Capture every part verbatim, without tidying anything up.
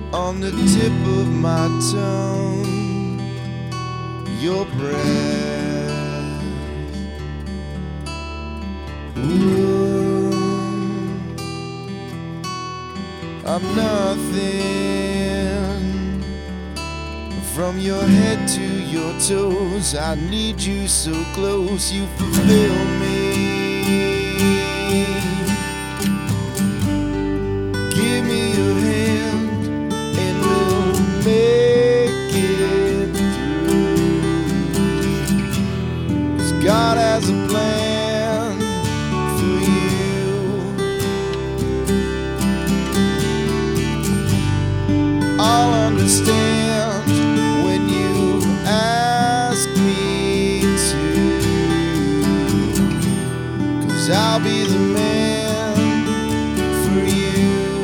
on the tip of my tongue, your breath. Ooh, I'm nothing from your head to your toes. I need you so close, you fulfill me. Give me your hand and we'll make it through. 'Cause God has a plan for you. I'll understand when you ask me to, 'cause I'll be the man for you.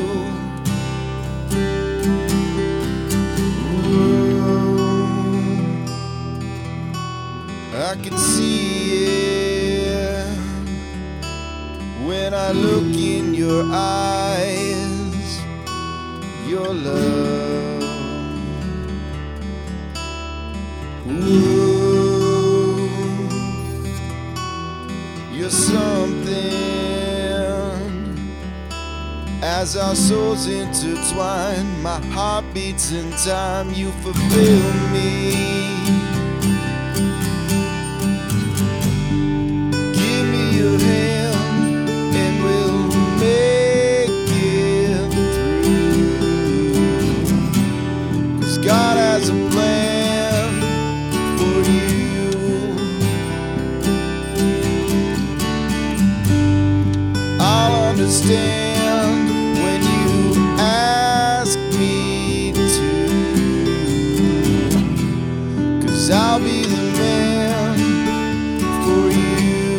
I can see it when I look in your eyes, your love. Ooh, you're something. As our souls intertwine, my heart beats in time, you fulfill me. God has a plan for you. I'll understand when you ask me to, 'cause I'll be the man for you.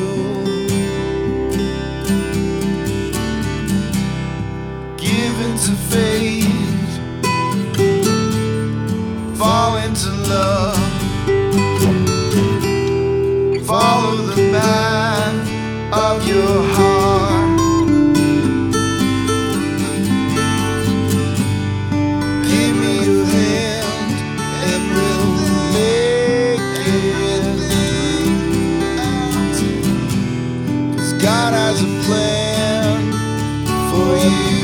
Give into faith, fall into love, follow the path of your heart. Give me your hand and we'll make it through. 'Cause God has a plan for you.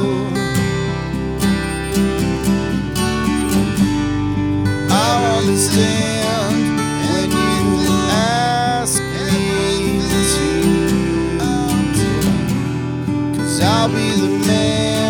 Understand when you ask me to, 'cause I'll be the man